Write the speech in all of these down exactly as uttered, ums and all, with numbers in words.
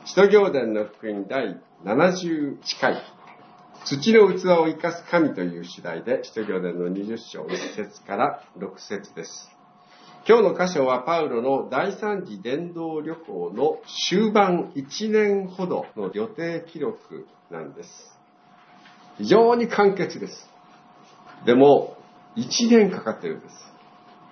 使徒行伝の福音第ななじゅうはちかい、土の器を生かす神という主題で、使徒行伝のにじゅっしょういっせつからろくせつです。今日の箇所はパウロの第三次伝道旅行の終盤いちねんほどの予定記録なんです。非常に簡潔です。でもいちねんかかってるんです。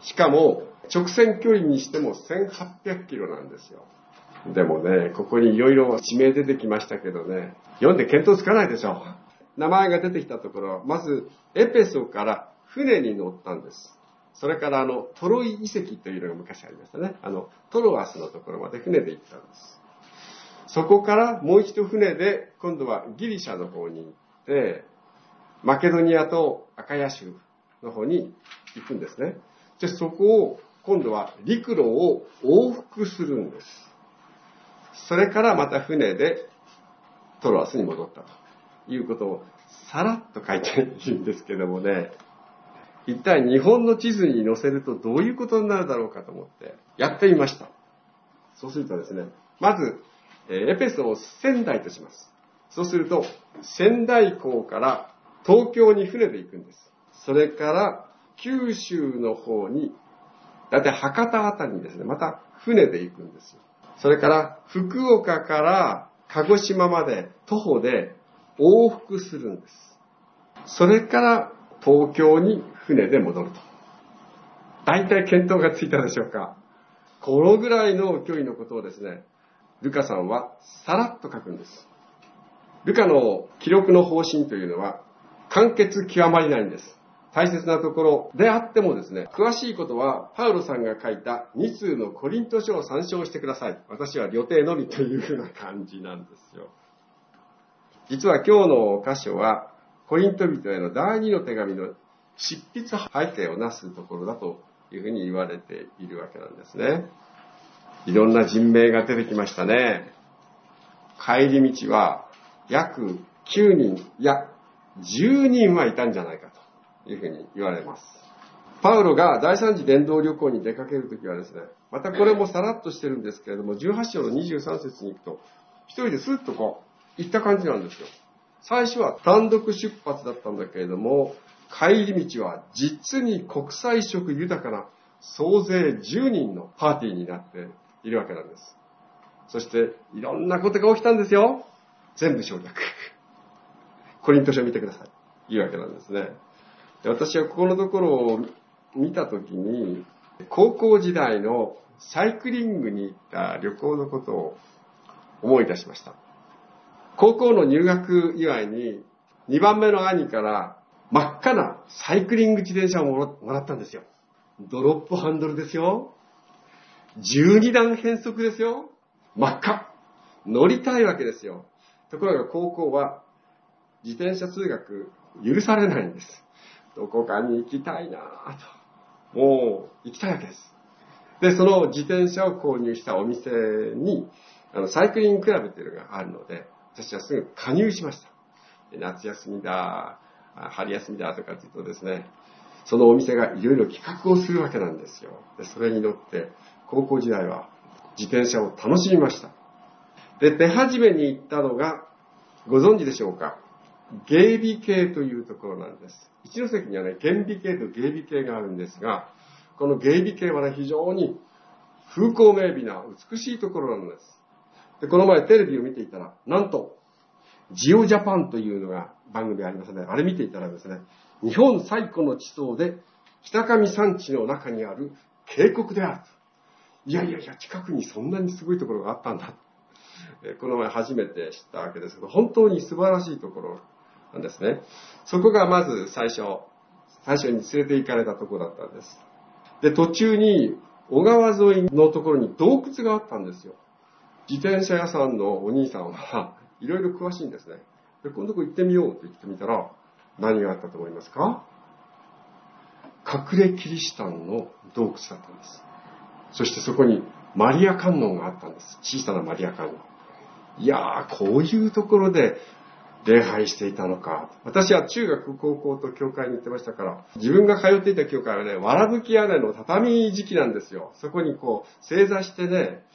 しかも直線距離にしてもせんはっぴゃくキロなんですよ。でもね、ここにいろいろ地名出てきましたけどね、読んで見当つかないでしょ。名前が出てきたところ、まずエペソから船に乗ったんです。それからあのトロイ遺跡というのが昔ありましたね。あのトロアスのところまで船で行ったんです。そこからもう一度船で今度はギリシャの方に行ってマケドニアとアカヤ州の方に行くんですね。でそこを今度は陸路を往復するんです。それからまた船でトロアスに戻ったということをさらっと書いているんですけどもね、一体日本の地図に載せるとどういうことになるだろうかと思ってやってみました。そうするとですね、まずエペソを仙台とします。そうすると仙台港から東京に船で行くんです。それから九州の方にだいたい博多あたりにですね、また船で行くんですよ。それから福岡から鹿児島まで徒歩で往復するんです。それから東京に船で戻ると。大体見当がついたでしょうか。このぐらいの距離のことをですね、ルカさんはさらっと書くんです。ルカの記録の方針というのは簡潔極まりないんです。大切なところであってもですね、詳しいことはパウロさんが書いたにつうのコリント書を参照してください。私は旅程のみというふうな感じなんですよ。実は今日の箇所はコリント人への第二の手紙の執筆背景をなすところだというふうに言われているわけなんですね。いろんな人名が出てきましたね。帰り道は約きゅうにん、いやじゅうにんはいたんじゃないかというふうに言われます。パウロが第三次伝道旅行に出かけるときはですね、またこれもさらっとしてるんですけれども、じゅうはちしょうのにじゅうさんせつに行くと一人でスッとこう行った感じなんですよ。最初は単独出発だったんだけれども、帰り道は実に国際色豊かな総勢じゅうにんのパーティーになっているわけなんです。そしていろんなことが起きたんですよ。全部省略。コリント書を見てください。いうわけなんですね。で、私はここのところを見たときに、高校時代のサイクリングに行った旅行のことを思い出しました。高校の入学祝いににばんめの兄から真っ赤なサイクリング自転車をもらったんですよ。ドロップハンドルですよ。じゅうにだん変速ですよ。真っ赤。乗りたいわけですよ。ところが高校は自転車通学許されないんです。どこかに行きたいなぁと。もう行きたいわけです。で、その自転車を購入したお店にあのサイクリングクラブっていうのがあるので、私はすぐ加入しました。夏休みだ、春休みだとかって言うとですね、そのお店がいろいろ企画をするわけなんですよ。で、それに乗って高校時代は自転車を楽しみました。で、出始めに行ったのがご存知でしょうか。芸美系というところなんです。一関にはね、厳美系と芸美系があるんですが、この芸美系はね、非常に風光明媚な美しいところなんです。で、この前テレビを見ていたら、なんと、ジオジャパンというのが番組ありますね。あれ見ていたらですね、日本最古の地層で、北上山地の中にある渓谷である。いやいやいや、近くにそんなにすごいところがあったんだ。この前初めて知ったわけですけど、本当に素晴らしいところなんですね。そこがまず最初、最初に連れて行かれたところだったんです。で、途中に小川沿いのところに洞窟があったんですよ。自転車屋さんのお兄さんはいろいろ詳しいんですね。で、このとこ行ってみようと言ってみたら、何があったと思いますか？隠れキリシタンの洞窟だったんです。そしてそこにマリア観音があったんです。小さなマリア観音。いやー、こういうところで礼拝していたのか。私は中学高校と教会に行ってましたから、自分が通っていた教会はね、わらぶき屋根の畳敷きなんですよ。そこにこう正座してね、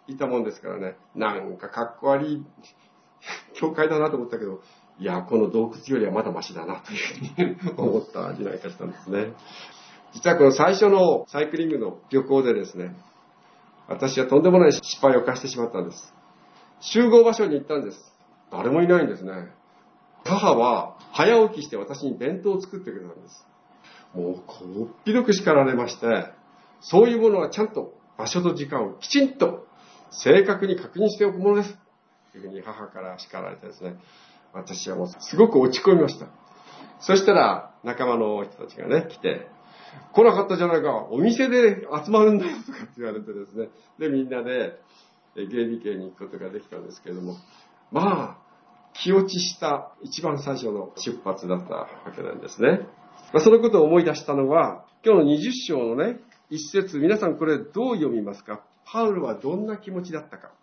いたもんですからね、なんかかっこ悪い教会だなと思ったけど、いや、この洞窟よりはまだマシだなというふうに思った時代がしたんですね。実はこの最初のサイクリングの旅行でですね、私はとんでもない失敗を犯してしまったんです。集合場所に行ったんです。誰もいないんですね。母は早起きして私に弁当を作ってくれたんです。もうこっぴどく叱られまして、そういうものはちゃんと場所と時間をきちんと正確に確認しておくものです。というふうに母から叱られてですね、私はもうすごく落ち込みました。そしたら仲間の人たちがね、来て、来なかったじゃないか、お店で集まるんだよとかって言われてですね、で、みんなで芸備系に行くことができたんですけれども、まあ、気落ちした一番最初の出発だったわけなんですね。まあ、そのことを思い出したのは、今日のにじゅっ章のね、一節、皆さんこれどう読みますか？パウロはどんな気持ちだったか。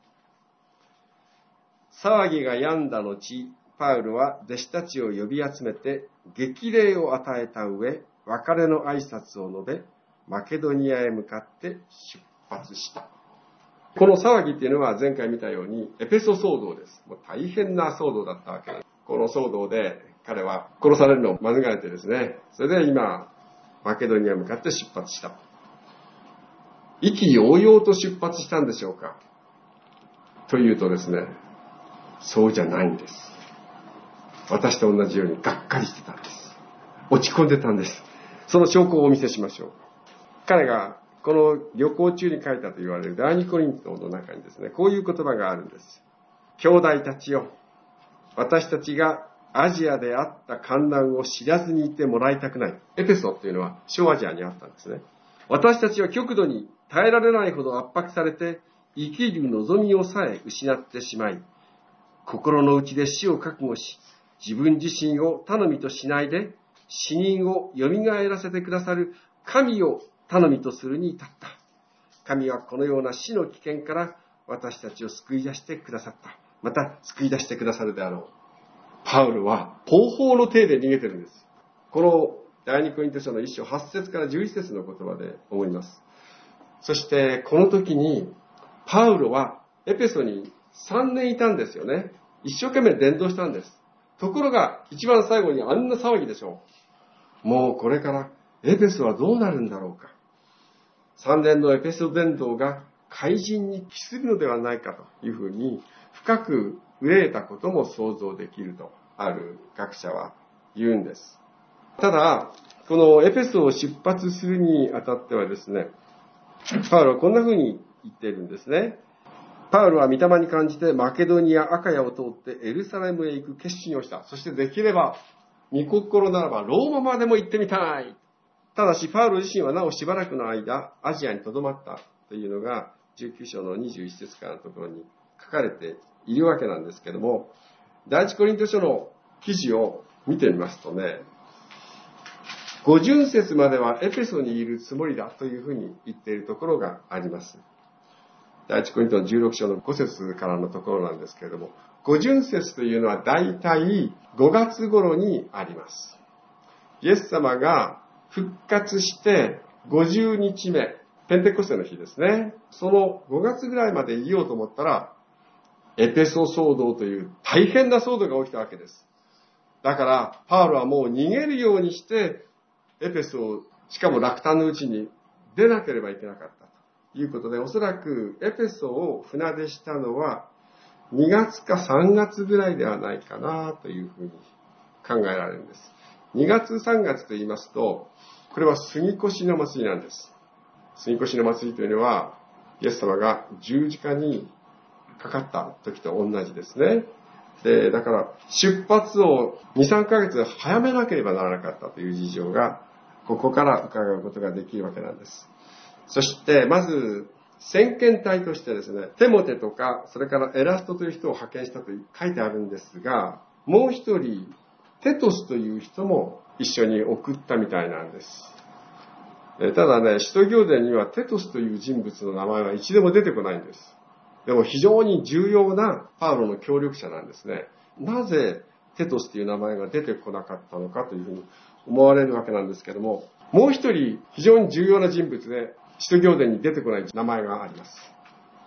騒ぎが止んだ後、パウロは弟子たちを呼び集めて、激励を与えた上、別れの挨拶を述べ、マケドニアへ向かって出発した。この騒ぎっていうのは前回見たようにエペソ騒動です。もう大変な騒動だったわけです。この騒動で彼は殺されるのを免れてですね、それで今、マケドニアへ向かって出発した。意気揚々と出発したんでしょうかというとですね、そうじゃないんです。私と同じようにがっかりしてたんです。落ち込んでたんです。その証拠をお見せしましょう。彼がこの旅行中に書いたと言われる第二コリントの中にですね、こういう言葉があるんです。兄弟たちよ、私たちがアジアであった患難を知らずにいてもらいたくない。エペソっていうのは小アジアにあったんですね。私たちは極度に耐えられないほど圧迫されて、生きる望みをさえ失ってしまい、心の内で死を覚悟し、自分自身を頼みとしないで、死人を蘇らせてくださる神を頼みとするに至った。神はこのような死の危険から私たちを救い出してくださった。また救い出してくださるであろう。パウロは方法の体で逃げてるんです。この第二コリント書の一章はち節からじゅういち節の言葉で思います。そしてこの時にパウロはエペソにさんねんいたんですよね。一生懸命伝道したんです。ところが一番最後にあんな騒ぎでしょう。もうこれからエペソはどうなるんだろうか。さんねんのエペソ伝道が怪人に帰するのではないかというふうに深く憂えたことも想像できるとある学者は言うんです。ただこのエペソを出発するにあたってはですね、パウロはこんなふうに言っているんですね。パウロは御霊に感じてマケドニア、アカヤを通ってエルサレムへ行く決心をした。そしてできれば御心ならばローマまでも行ってみたい。ただしパウロ自身はなおしばらくの間アジアに留まったというのがじゅうきゅう章のにじゅういち節からのところに書かれているわけなんですけども、第一コリント書の記事を見てみますとね、ご巡節まではエペソにいるつもりだというふうに言っているところがあります。第一コリントのじゅうろく章のご節からのところなんですけれども、ご巡節というのはだいたいごがつ頃にあります。イエス様が復活してごじゅうにちめ、ペンテコステの日ですね。そのごがつぐらいまでいようと思ったら、エペソ騒動という大変な騒動が起きたわけです。だから、パウロはもう逃げるようにして、エペソを、しかも落胆のうちに出なければいけなかったということで、おそらくエペソを船出したのはにがつかさんがつぐらいではないかなというふうに考えられるんです。にがつさんがつと言いますと、これは杉越の祭りなんです。杉越の祭りというのは、イエス様が十字架にかかった時と同じですね。で、だから出発をに、さんかげつ早めなければならなかったという事情が、ここから伺うことができるわけなんです。そして、まず、先遣隊としてですね、テモテとか、それからエラストという人を派遣したと書いてあるんですが、もう一人、テトスという人も一緒に送ったみたいなんです。ただね、使徒行伝にはテトスという人物の名前は一度も出てこないんです。でも非常に重要なパウロの協力者なんですね。なぜテトスという名前が出てこなかったのかというふうに思われるわけなんですけども、もう一人非常に重要な人物で、使徒行伝に出てこない名前があります。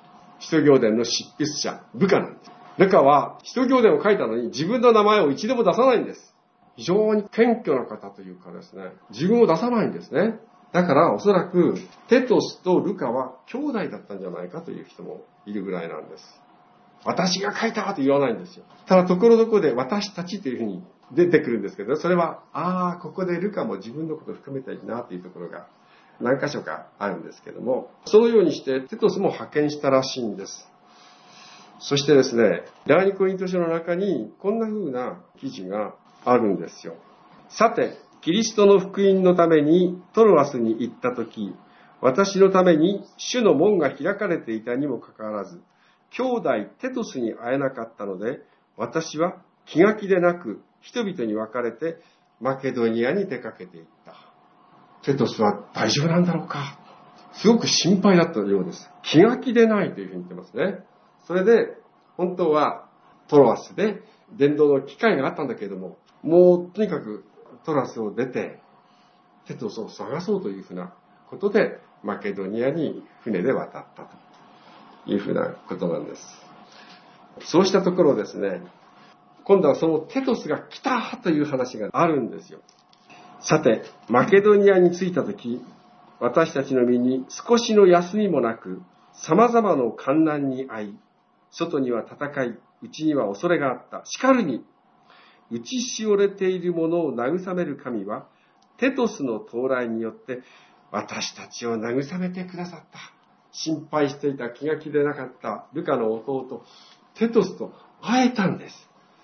使徒行伝の執筆者、ルカなんです。ルカは使徒行伝を書いたのに自分の名前を一度も出さないんです。非常に謙虚な方というかですね、自分を出さないんですね。だからおそらくテトスとルカは兄弟だったんじゃないかという人もいるぐらいなんです。私が書いたと言わないんですよ。ただところどころで私たちというふうに出てくるんですけど、それは、ああ、ここでルカも自分のことを含めているなというところが何箇所かあるんですけども、そのようにしてテトスも派遣したらしいんです。そしてですね、第二コリント書の中にこんな風な記事があるんですよ。さて、キリストの福音のためにトロアスに行ったとき、私のために主の門が開かれていたにもかかわらず、兄弟テトスに会えなかったので、私は気が気でなく人々に分かれてマケドニアに出かけていった。テトスは大丈夫なんだろうか。すごく心配だったようです。気が気でないというふうに言ってますね。それで、本当はトロアスで伝道の機会があったんだけれども、もうとにかくトロアスを出て、テトスを探そうというふうなことで、マケドニアに船で渡ったというふうなことなんです。そうしたところですね、今度はそのテトスが来たという話があるんですよ。さて、マケドニアに着いたとき、私たちの身に少しの休みもなく、様々な患難に遭い、外には戦い、内には恐れがあった。しかるに、打ちしおれている者を慰める神は、テトスの到来によって、私たちを慰めてくださった。心配していた、気が気でなかったルカの弟、テトスと会えたんです。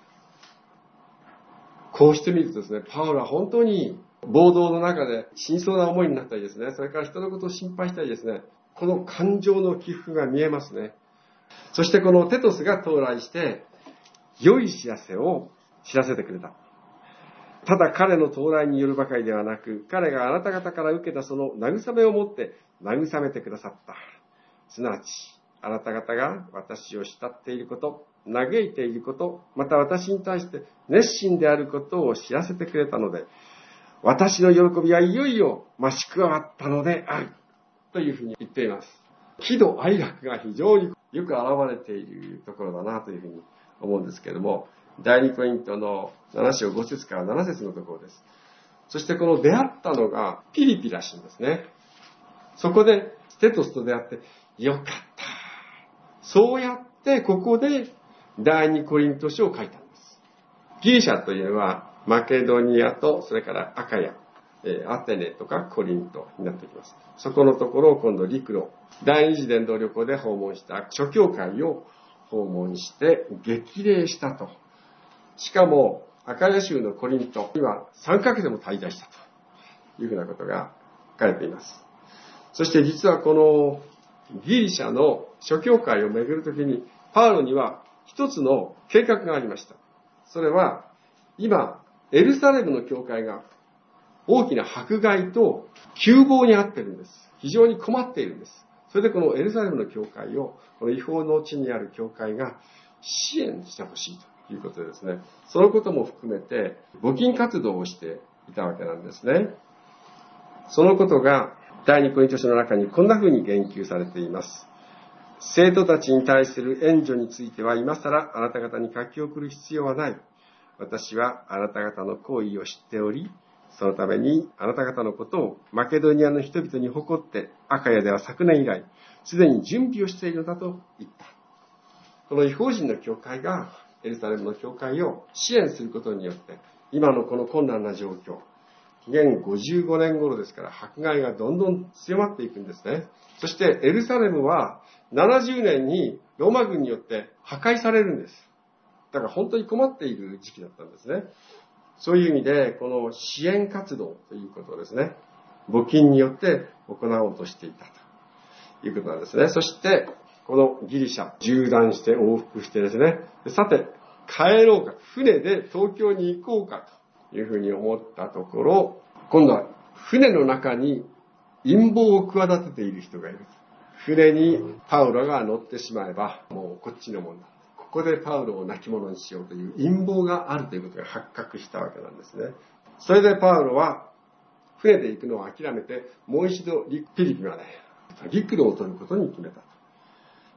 こうしてみるとですね、パウロは本当に暴動の中で深層な思いになったりですね、それから人のことを心配したりですね、この感情の起伏が見えますね。そしてこのテトスが到来して、良い知らせを知らせてくれた。ただ彼の到来によるばかりではなく、彼があなた方から受けたその慰めをもって慰めてくださった。すなわち、あなた方が私を慕っていること、嘆いていること、また私に対して熱心であることを知らせてくれたので、私の喜びはいよいよ増し加わったのである。というふうに言っています。喜怒哀楽が非常によく現れているところだなというふうに思うんですけれども、第二コリントのなな章ご節からなな節のところです。そしてこの出会ったのがピリピらしいんですね。そこでテトスと出会ってよかった。そうやってここで第二コリント書を書いたんです。ギリシャというのはマケドニアとそれからアカヤ、アテネとかコリントになってきます。そこのところを今度陸路、第二次伝道旅行で訪問した諸教会を訪問して激励したと。しかもアカヤ州のコリントにはさんかげつも滞在したというふうなことが書かれています。そして実はこのギリシャの諸教会を巡るときにパウロには一つの計画がありました。それは今エルサレムの教会が大きな迫害と窮乏にあっているんです。非常に困っているんです。それでこのエルサレムの教会をこの違法の地にある教会が支援してほしいということでですね、そのことも含めて募金活動をしていたわけなんですね。そのことが第二コリント書の中にこんな風に言及されています。生徒たちに対する援助については今更あなた方に書き送る必要はない。私はあなた方の行為を知っており、そのためにあなた方のことをマケドニアの人々に誇ってアカヤでは昨年以来すでに準備をしているのだと言った。この違法人の教会がエルサレムの教会を支援することによって今のこの困難な状況、現ごじゅうごねん頃ですから迫害がどんどん強まっていくんですね。そしてエルサレムはななじゅうねんにローマ軍によって破壊されるんです。だから本当に困っている時期だったんですね。そういう意味でこの支援活動ということをですね、募金によって行おうとしていたということなんですね。そしてこのギリシャ縦断して往復してですね、さて帰ろうか、船で東京に行こうかというふうに思ったところ、今度は船の中に陰謀を企てている人がいる。船にパウロが乗ってしまえばもうこっちのもんだ。ここでパウロを亡き者にしようという陰謀があるということが発覚したわけなんですね。それでパウロは船で行くのを諦めてもう一度ピリピまで陸路を取ることに決めた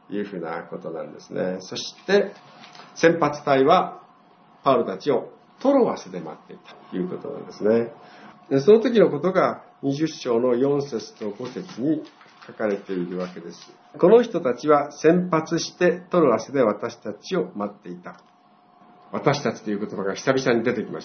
いうふうなことなんですね。そして、先発隊はパウロたちをトロアスで待っていたということなんですね。でその時のことがにじゅっ章のよん節とご節に書かれているわけです。この人たちは先発してトロアスで私たちを待っていた。私たちという言葉が久々に出てきました。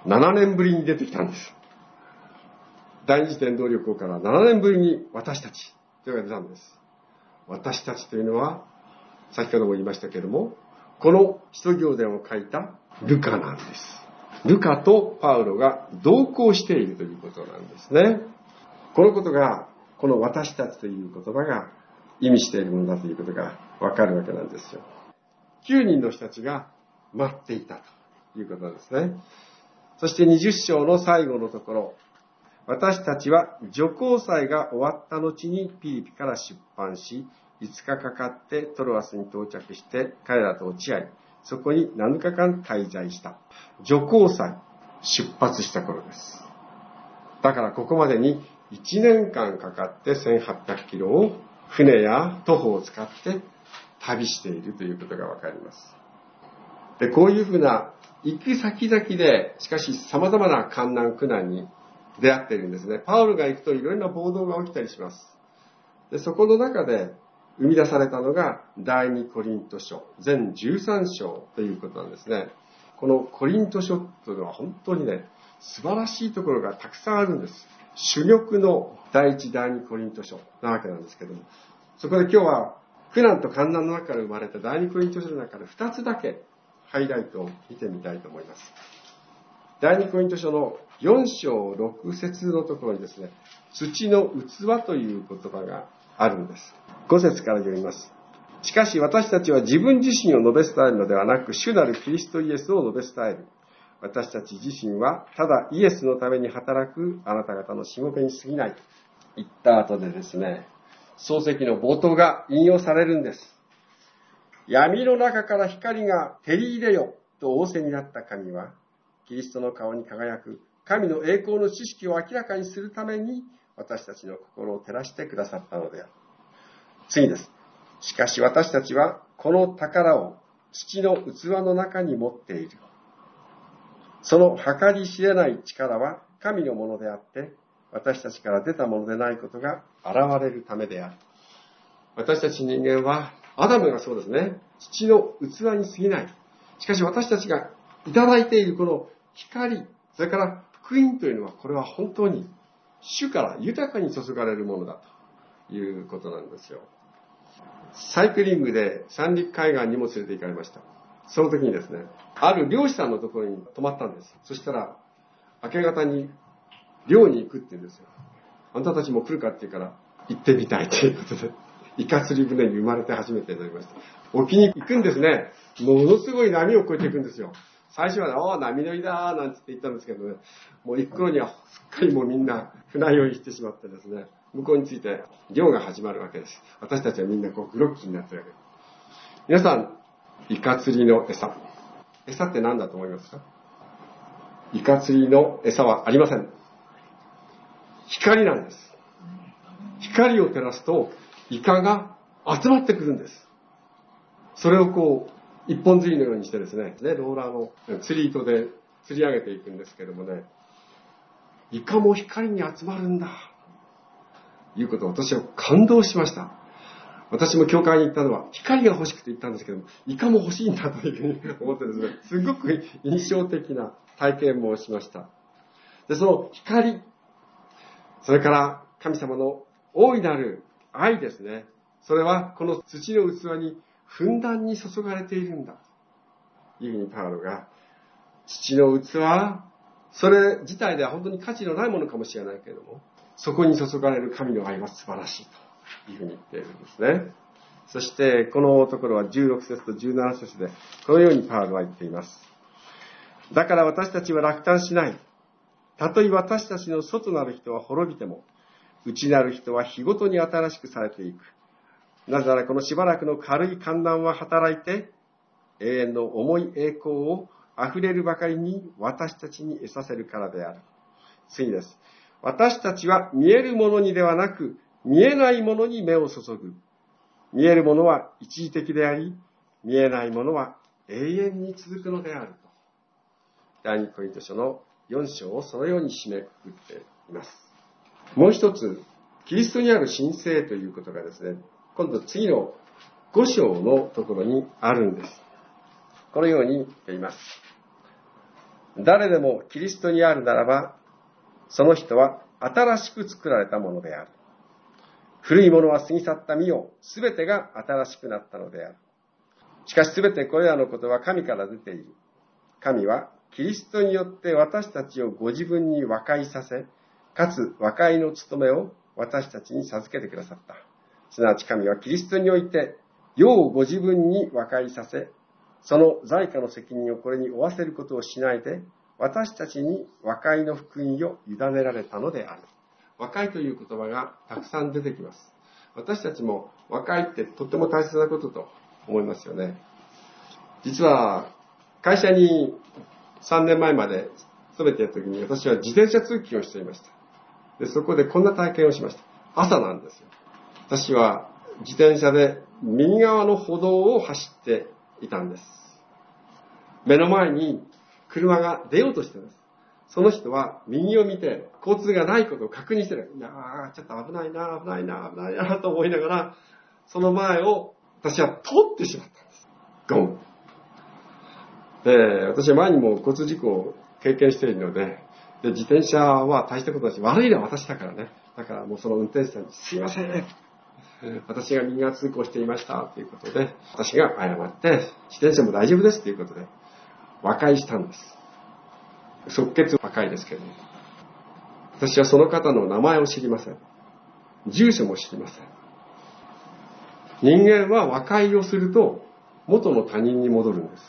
ななねんぶりに出てきたんです。第二次伝道旅行からななねんぶりに私たちというのが出たんです。私たちというのは、先ほども言いましたけれども、この使徒行伝を書いたルカなんです。ルカとパウロが同行しているということなんですね。このことが、この私たちという言葉が意味しているものだということがわかるわけなんですよ。きゅうにんの人たちが待っていたということなんですね。そしてにじゅっ章の最後のところ、私たちは除光祭が終わった後にピリピから出版し、いつかかかってトロアスに到着して彼らと落ち合い、そこになのかかん滞在した。除光祭、出発した頃です。だからここまでにいちねんかんかかってせんはっぴゃくキロを船や徒歩を使って旅しているということがわかります。で、こういうふうな行く先々で、しかし様々な困難苦難に出会っているんですね。パウロが行くといろいろな暴動が起きたりします。で、そこの中で生み出されたのが第二コリント書、全じゅうさん章ということなんですね。このコリント書というのは本当にね、素晴らしいところがたくさんあるんです。珠玉の第一、第二コリント書なわけなんですけども、そこで今日は苦難と患難の中から生まれた第二コリント書の中でふたつだけハイライトを見てみたいと思います。第二コリント書のよん章ろく節のところにですね、土の器という言葉があるんです。ご節から読みます。しかし私たちは自分自身を述べ伝えるのではなく、主なるキリストイエスを述べ伝える。私たち自身はただイエスのために働くあなた方のしもべに過ぎない。言った後でですね、漱石の冒頭が引用されるんです。闇の中から光が照り入れよと仰せになった神は、キリストの顔に輝く神の栄光の知識を明らかにするために私たちの心を照らしてくださったのである。次です。しかし私たちはこの宝を父の器の中に持っている。その計り知れない力は神のものであって、私たちから出たものでないことが現れるためである。私たち人間は、アダムがそうですね、父の器に過ぎない。しかし私たちがいただいているこの光、それから福音というのは、これは本当に主から豊かに注がれるものだということなんですよ。サイクリングで三陸海岸にも連れて行かれました。その時にですね、ある漁師さんのところに泊まったんです。そしたら、明け方に漁に行くって言うんですよ。あんたたちも来るかって言うから、行ってみたいということで、イカ釣り船に生まれて初めてになりました。沖に行くんですね。ものすごい波を越えていくんですよ。最初はね、ああ、波乗りだーなんて言ったんですけどね、もう行く頃にはすっかりもうみんな船酔いしてしまってですね、向こうに着いて漁が始まるわけです。私たちはみんなこうグロッキーになってるわけです。皆さん、イカ釣りの餌。餌って何だと思いますか？イカ釣りの餌はありません。光なんです。光を照らすとイカが集まってくるんです。それをこう一本釣りのようにしてですね、ローラーの釣り糸で釣り上げていくんですけどもね、イカも光に集まるんだということを私は感動しました。私も教会に行ったのは光が欲しくて行ったんですけども、イカも欲しいんだというふうに思ってですね、すごく印象的な体験もしました。で、その光、それから神様の大いなる愛ですね。それはこの土の器にふんだんに注がれているんだというふうにパウロが、土の器、それ自体では本当に価値のないものかもしれないけれども、そこに注がれる神の愛は素晴らしいというふうに言っているんですね。そしてこのところはじゅうろく節とじゅうなな節でこのようにパウロは言っています。だから私たちは落胆しない。たとえ私たちの外なる人は滅びても、内なる人は日ごとに新しくされていく。なぜならこのしばらくの軽い寒暖は働いて、永遠の重い栄光を溢れるばかりに私たちに得させるからである。次です。私たちは見えるものにではなく、見えないものに目を注ぐ。 見えるものは一時的であり、見えないものは永遠に続くのであると。第二コリント書のよん章をそのように締めくくっています。もう一つ、キリストにある神聖ということがですね、今度次のご章のところにあるんです。このように言っています。誰でもキリストにあるならば、その人は新しく作られたものである。古いものは過ぎ去った身よ、すべてが新しくなったのである。しかしすべてこれらのことは神から出ている。神はキリストによって私たちをご自分に和解させ、かつ和解の務めを私たちに授けてくださった。すなわち神はキリストにおいて世をご自分に和解させ、その罪過の責任をこれに負わせることをしないで、私たちに和解の福音を委ねられたのである。和解という言葉がたくさん出てきます。私たちも和解ってとっても大切なことと思いますよね。実は会社にさんねんまえまで勤めていた時に私は自転車通勤をしていました。で、そこでこんな体験をしました。朝なんですよ。私は自転車で右側の歩道を走っていたんです。目の前に車が出ようとしています。その人は右を見て交通がないことを確認してる。いやー、ちょっと危ないな、危ないな、危ないなと思いながら、その前を私は通ってしまったんです。ゴン。で、私は前にも交通事故を経験しているので、で自転車は大したことないし、悪いのは私だからね。だからもうその運転手さんに、すいません。私が右側通行していましたということで、私が謝って、自転車も大丈夫ですということで、和解したんです。即決和解ですけども。私はその方の名前を知りません。住所も知りません。人間は和解をすると、元の他人に戻るんです。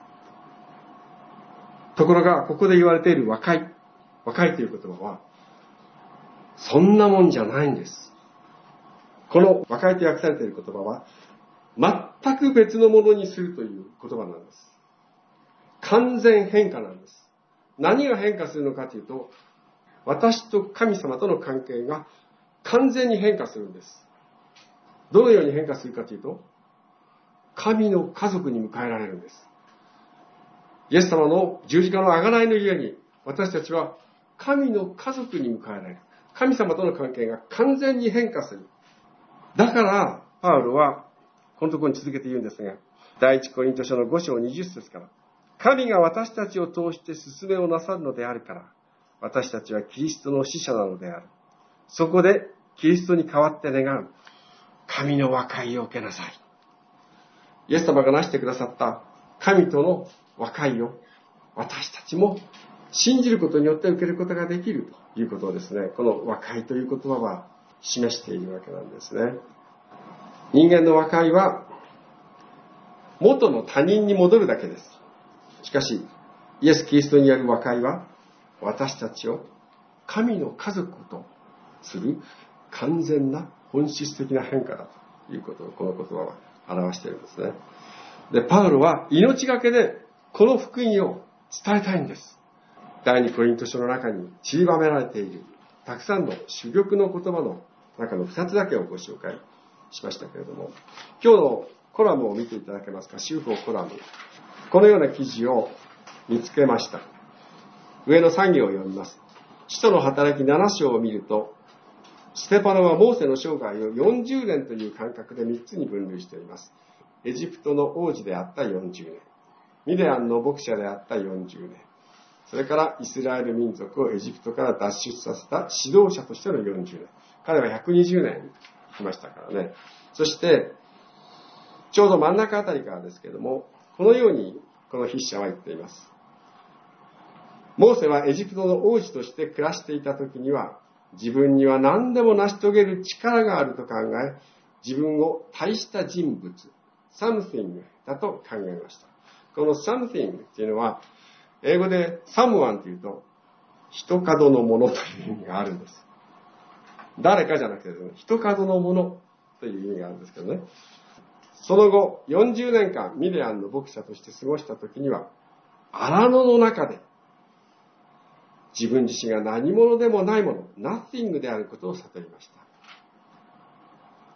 ところが、ここで言われている和解。和解という言葉は、そんなもんじゃないんです。この和解と訳されている言葉は、全く別のものにするという言葉なんです。完全変化なんです。何が変化するのかというと、私と神様との関係が完全に変化するんです。どのように変化するかというと、神の家族に迎えられるんです。イエス様の十字架の贖いの家に、私たちは神の家族に迎えられる。神様との関係が完全に変化する。だから、パウロは、このところに続けて言うんですが、第一コリント書のご章にじゅっ節から、神が私たちを通して勧めをなさるのであるから、私たちはキリストの使者なのである。そこで、キリストに代わって願う、神の和解を受けなさい。イエス様がなしてくださった神との和解を、私たちも信じることによって受けることができるということをですね、この和解という言葉は示しているわけなんですね。人間の和解は、元の他人に戻るだけです。しかし、イエス・キリストによる和解は、私たちを神の家族とする完全な本質的な変化だということを、この言葉は表しているんですね。で、パウロは命がけでこの福音を伝えたいんです。第二コリント書の中に散りばめられているたくさんの珠玉の言葉の中の二つだけをご紹介しましたけれども、今日のコラムを見ていただけますか。修法コラム。このような記事を見つけました。上のさん行を読みます。使徒の働きなな章を見ると、ステパノはモーセの生涯をよんじゅうねんという間隔でみっつに分類しています。エジプトの王子であったよんじゅうねん。ミディアンの牧者であったよんじゅうねん。それからイスラエル民族をエジプトから脱出させた指導者としてのよんじゅうねん。彼はひゃくにじゅうねん生きましたからね。そして、ちょうど真ん中あたりからですけれども、このようにこの筆者は言っています。モーセはエジプトの王子として暮らしていた時には、自分には何でも成し遂げる力があると考え、自分を大した人物、something だと考えました。この something っていうのは、英語で someone というと、一角のものという意味があるんです。誰かじゃなくてですね、一角のものという意味があるんですけどね。その後、よんじゅうねんかんミディアンの牧者として過ごした時には、荒野の中で、自分自身が何者でもないもの、nothing であることを悟りました。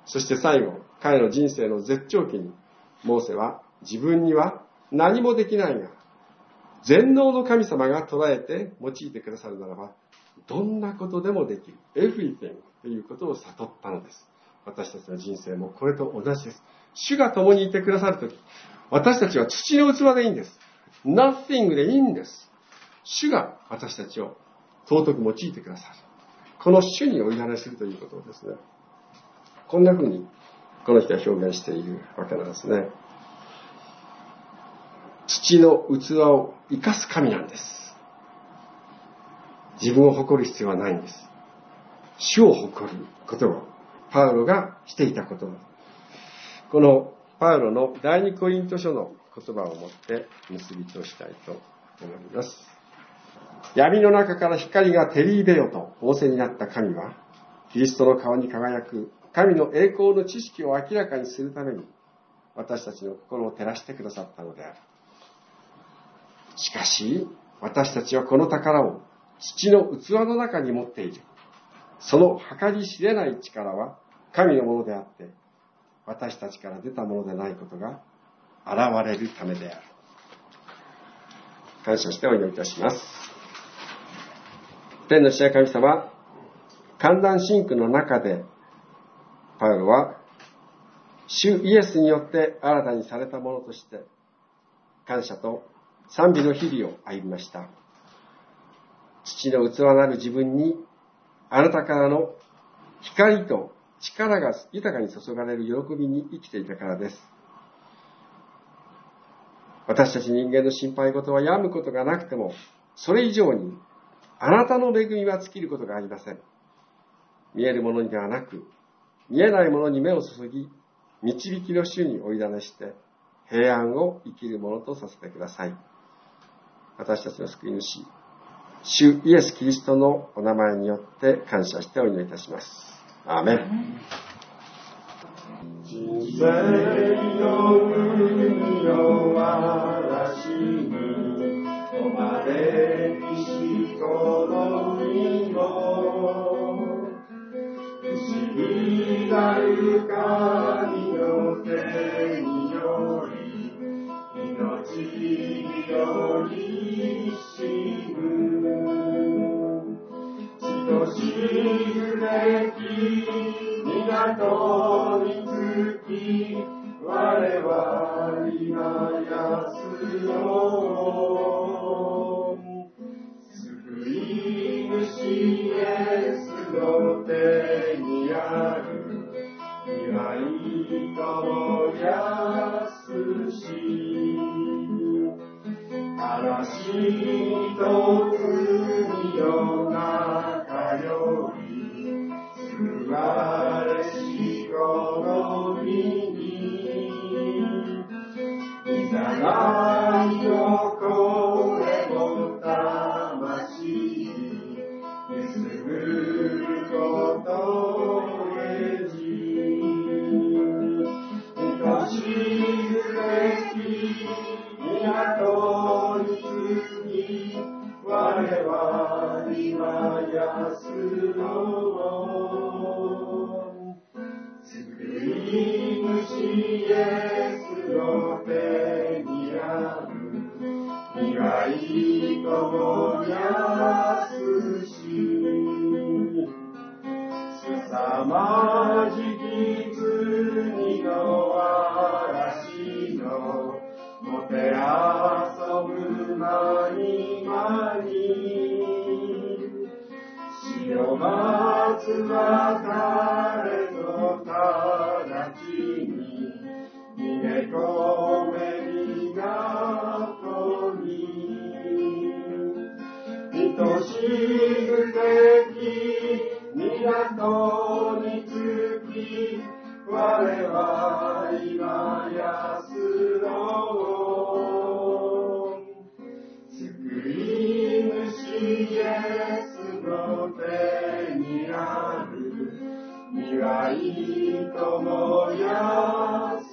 そして最後、彼の人生の絶頂期に、モーセは自分には何もできないが、全能の神様が捉えて用いてくださるならば、どんなことでもできる。everything ということを悟ったのです。私たちの人生もこれと同じです。主が共にいてくださるとき、私たちは土の器でいいんです。nothing でいいんです。主が私たちを尊く用いてくださる。この主にお委ねするということをですね、こんな風にこの人は表現しているわけなんですね。土の器を生かす神なんです。自分を誇る必要はないんです。主を誇ることをパウロがしていたこと。このパウロの第二コリント書の言葉をもって結びとしたいと思います。闇の中から光が照り出よと仰せになった神は、キリストの顔に輝く神の栄光の知識を明らかにするために、私たちの心を照らしてくださったのである。しかし、私たちはこの宝を土の器の中に持っている。その計り知れない力は神のものであって、私たちから出たものでないことが現れるためである。感謝してお祈りいたします。天の父なる神様、寒暖真空の中で、パウロは主イエスによって新たにされたものとして、感謝と賛美の日々を歩みました。父の器なる自分に、あなたからの光と力が豊かに注がれる喜びに生きていたからです。私たち人間の心配事は病むことがなくても、それ以上にあなたの恵みは尽きることがありません。見えるものにではなく、見えないものに目を注ぎ、導きの主にお委ねして、平安を生きるものとさせてください。私たちの救い主、主イエス・キリストのお名前によって感謝してお祈りいたします。アーメン。人生の海の嵐にお招きしこの身も、不思議なる神の手により命によりしむしずべき港につき我は今安よ救い主イエスの手にある祝いと安し悲しみと罪の中より救われしこの身にいざないの声も魂くすぐることへじ愛しずべき港につき我は今安の救い主イエスの手にある苦いとも安し凄まじき罪の嵐のもてあそぶ間に間に死を待つ別れのたちに逃げ込め港に愛しずべき港につき我は今安の救い主イエスの手にある未来とも安